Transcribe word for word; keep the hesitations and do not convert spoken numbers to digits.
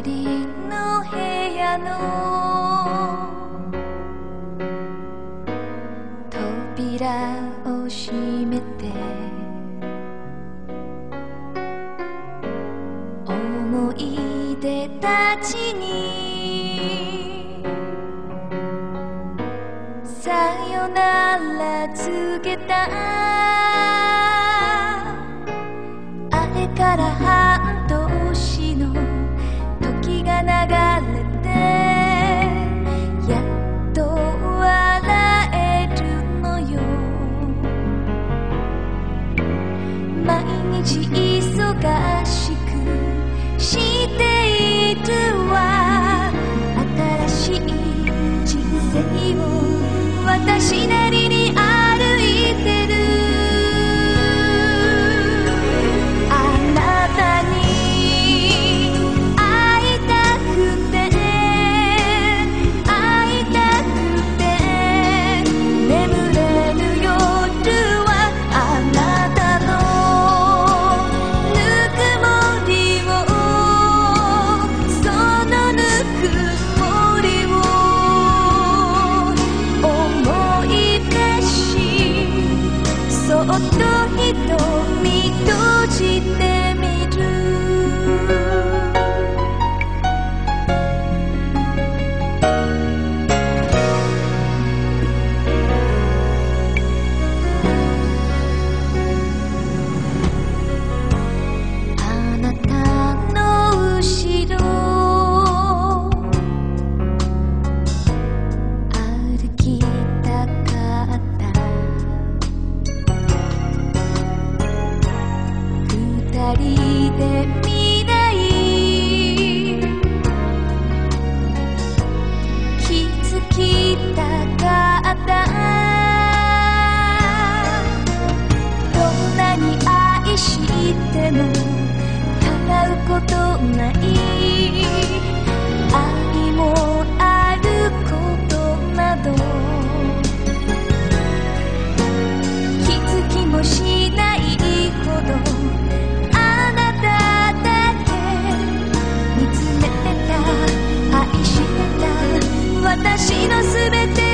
りの部屋の扉を閉めて思い出たちにさよなら告げた。あれから半年の時が流れてやっと笑えるのよ。毎日忙しくしているわ。新しい人生を私なりに歩いてる。そっと瞳閉じてみる。あなたの後ろ歩きたかった。二人で未来築きたかった。どんなに愛しても払うことない愛もあることなど気づきもしないほど私のすべて